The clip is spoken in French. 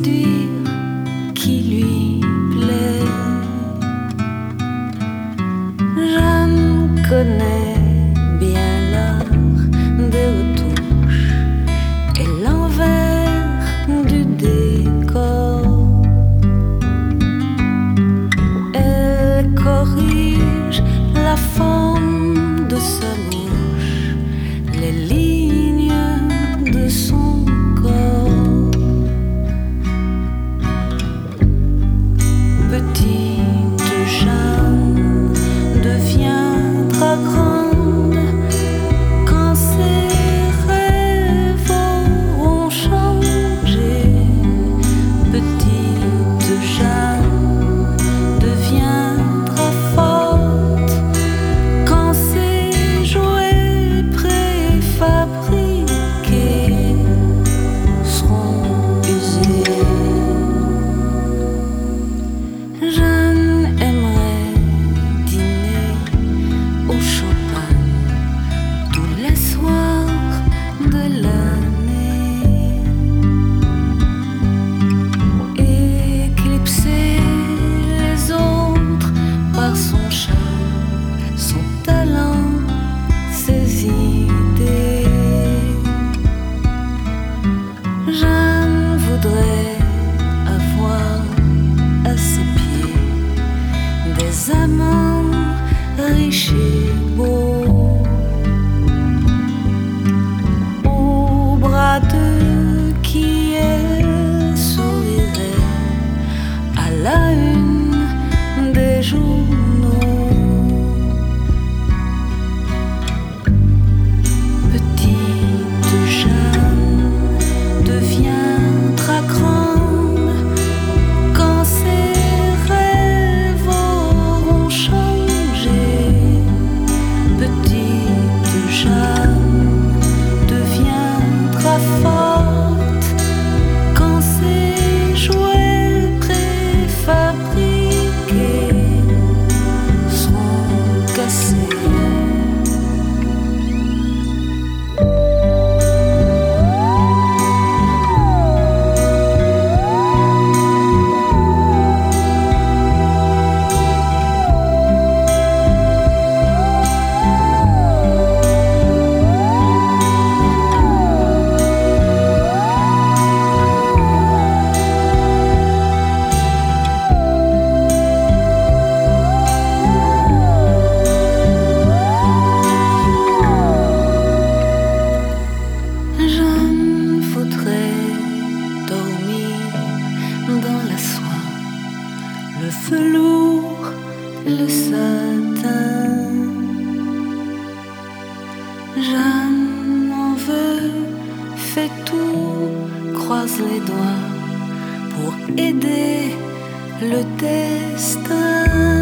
dire qui lui plaît. Je connais bien l'art des retouches et l'envers du décor. Elle corrige la forme de sa bouche, les lignes de son corps. Petite Jeanne deviendra grande quand ses rêves auront changé. Petite Jeanne deviendra forte quand ses jouets préfabriqués seront usés. Jeanne aimerait dîner au champagne tous les soirs de l'année, éclipser les autres par son charme, son talent, ses idées. Jeanne voudrait avoir à ses pieds des amants riches et beaux, au bras de qui elle sourirait à la une des journaux. Petite Jeanne deviendra grande quand ses rêves auront changé. Petite Jeanne deviendra forte quand ses jouets préfabriqués seront cassés. Jeanne voudrait dormir dans la soie, le velours, le satin. Jeanne en veut, fait tout, croise les doigts pour aider le destin.